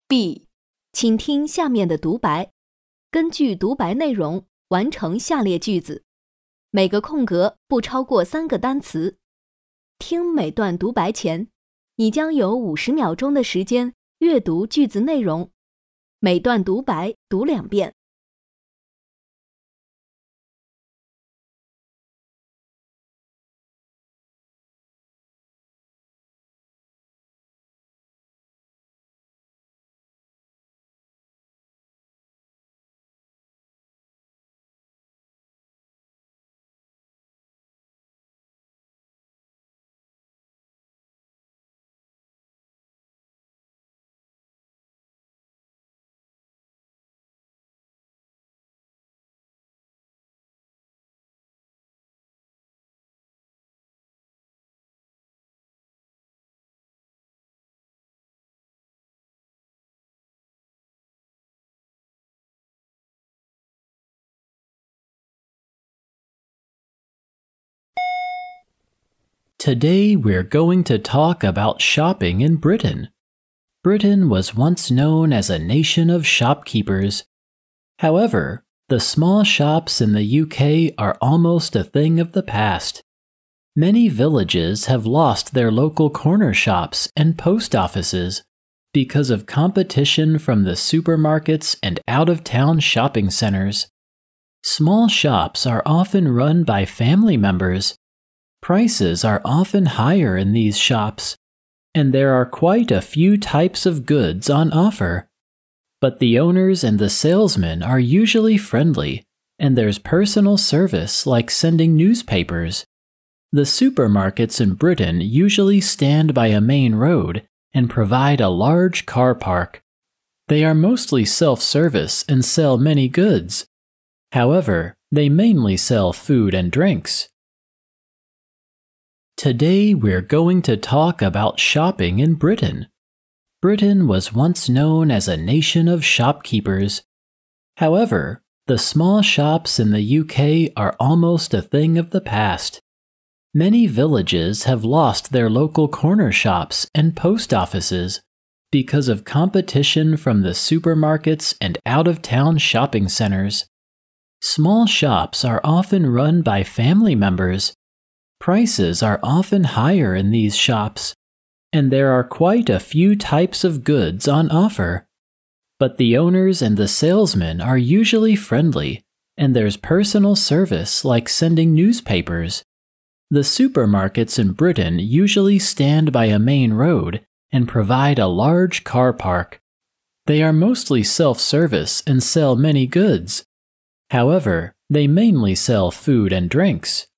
B. 请听下面的独白，根据独白内容完成下列句子，每个空格不超过3个单词。听每段独白前，你将有50秒钟的时间阅读句子内容，每段独白读2遍。 Today we're going to talk about shopping in Britain. Britain was once known as a nation of shopkeepers. However, the small shops in the UK are almost a thing of the past. Many villages have lost their local corner shops and post offices because of competition from the supermarkets and out-of-town shopping centers. Small shops are often run by family members. Prices are often higher in these shops, and there are quite a few types of goods on offer. But the owners and the salesmen are usually friendly, and there's personal service like sending newspapers. The supermarkets in Britain usually stand by a main road and provide a large car park. They are mostly self-service and sell many goods. However, they mainly sell food and drinks. Today we're going to talk about shopping in Britain. Britain was once known as a nation of shopkeepers. However, the small shops in the UK are almost a thing of the past. Many villages have lost their local corner shops and post offices because of competition from the supermarkets and out-of-town shopping centers. Small shops are often run by family members. Prices are often higher in these shops, and there are quite a few types of goods on offer. But the owners and the salesmen are usually friendly, and there's personal service like sending newspapers. The supermarkets in Britain usually stand by a main road and provide a large car park. They are mostly self-service and sell many goods. However, they mainly sell food and drinks.